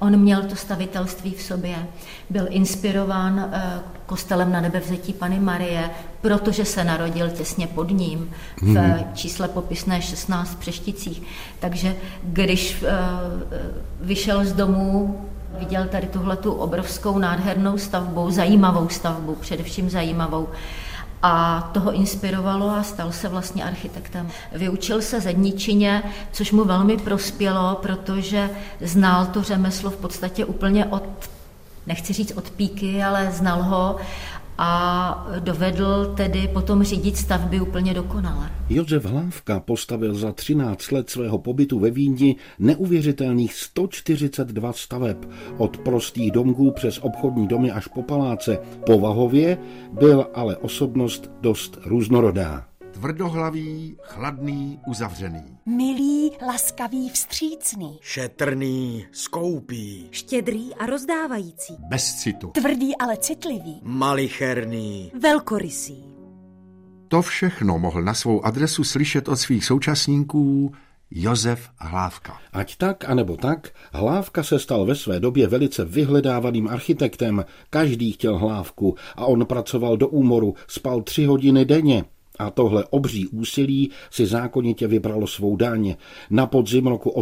On měl to stavitelství v sobě, byl inspirován kostelem Na Nebevzetí Panny Marie, protože se narodil těsně pod ním v čísle popisné 16 v Přešticích. Takže když vyšel z domu, viděl tady tuhletu obrovskou nádhernou stavbu, zajímavou stavbu, především zajímavou, a toho inspirovalo a stal se vlastně architektem. Vyučil se zedničině, což mu velmi prospělo, protože znal to řemeslo v podstatě úplně nechci říct od píky, ale znal ho a dovedl tedy potom řídit stavby úplně dokonale. Josef Hlávka postavil za 13 let svého pobytu ve Vídni neuvěřitelných 142 staveb, od prostých domků přes obchodní domy až po paláce. Povahově byl ale osobnost dost různorodá. Tvrdohlavý, chladný, uzavřený. Milý, laskavý, vstřícný. Šetrný, skoupý. Štědrý a rozdávající. Bez citu. Tvrdý, ale citlivý. Malicherný. Velkorysý. To všechno mohl na svou adresu slyšet od svých současníků Josef Hlávka. Ať tak, anebo tak, Hlávka se stal ve své době velice vyhledávaným architektem. Každý chtěl Hlávku a on pracoval do úmoru, spal 3 hodiny denně. A tohle obří úsilí si zákonitě vybralo svou daň. Na podzim roku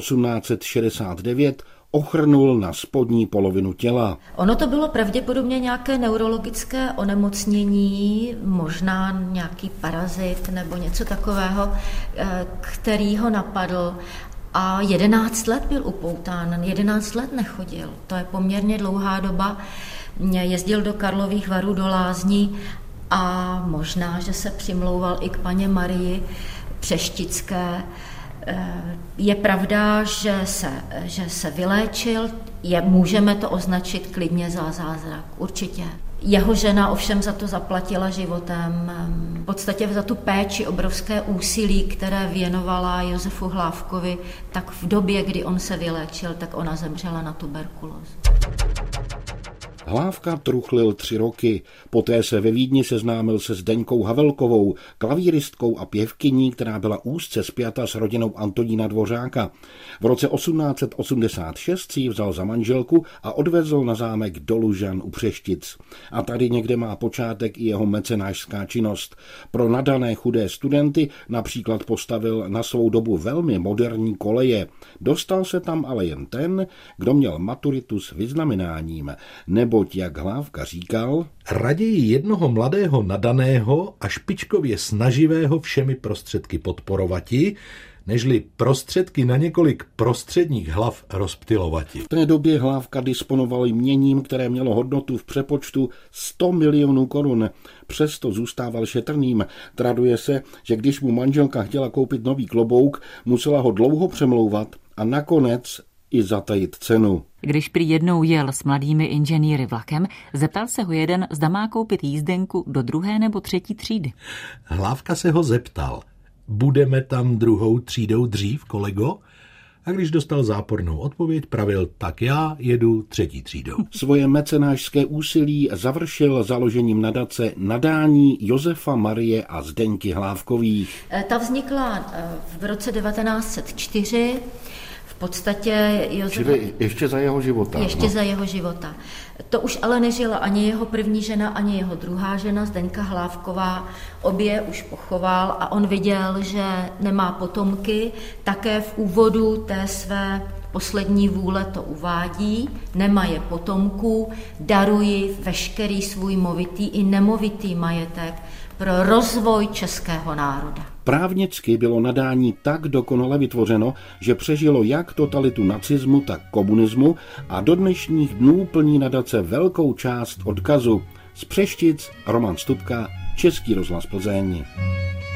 1869 ochrnul na spodní polovinu těla. Ono to bylo pravděpodobně nějaké neurologické onemocnění, možná nějaký parazit nebo něco takového, který ho napadl. A 11 let byl upoután, 11 let nechodil. To je poměrně dlouhá doba. Jezdil do Karlových Varů, do lázní a možná, že se přimlouval i k paně Marii Přeštické. Je pravda, že se vyléčil, můžeme to označit klidně za zázrak, určitě. Jeho žena ovšem za to zaplatila životem, v podstatě za tu péči, obrovské úsilí, které věnovala Josefu Hlávkovi, tak v době, kdy on se vyléčil, tak ona zemřela na tuberkulózu. Hlávka truchlil 3 roky, poté se ve Vídni seznámil se Zdeňkou Havelkovou, klavíristkou a pěvkyní, která byla úzce spjata s rodinou Antonína Dvořáka. V roce 1886 si ji vzal za manželku a odvezl na zámek do Lužan u Přeštic. A tady někde má počátek i jeho mecenášská činnost. Pro nadané chudé studenty například postavil na svou dobu velmi moderní koleje. Dostal se tam ale jen ten, kdo měl maturitu s vyznamenáním, neboť, jak Hlávka říkal, raději jednoho mladého nadaného a špičkově snaživého všemi prostředky podporovati, nežli prostředky na několik prostředních hlav rozptylovati. V té době Hlávka disponoval jměním, které mělo hodnotu v přepočtu 100 milionů korun. Přesto zůstával šetrným. Traduje se, že když mu manželka chtěla koupit nový klobouk, musela ho dlouho přemlouvat a nakonec i zatajit cenu. Když prý jednou jel s mladými inženýry vlakem, zeptal se ho jeden, zda má koupit jízdenku do 2. nebo 3. třídy. Hlávka se ho zeptal, budeme tam 2. třídou dřív, kolego? A když dostal zápornou odpověď, pravil, tak já jedu 3. třídou. Svoje mecenášské úsilí završil založením nadace Nadání Josefa Marie a Zdeňky Hlávkových. Ta vznikla v roce 1904. V podstatě Čili ještě za jeho života. Za jeho života. To už ale nežila ani jeho první žena, ani jeho druhá žena, Zdeňka Hlávková. Obě už pochoval a on viděl, že nemá potomky. Také v úvodu té své poslední vůle to uvádí. Nemaje potomků, daruji veškerý svůj movitý i nemovitý majetek pro rozvoj českého národa. Právnicky bylo nadání tak dokonale vytvořeno, že přežilo jak totalitu nacismu, tak komunismu a do dnešních dnů plní nadace velkou část odkazu. Z Přeštic Roman Stupka, Český rozhlas Plzeň.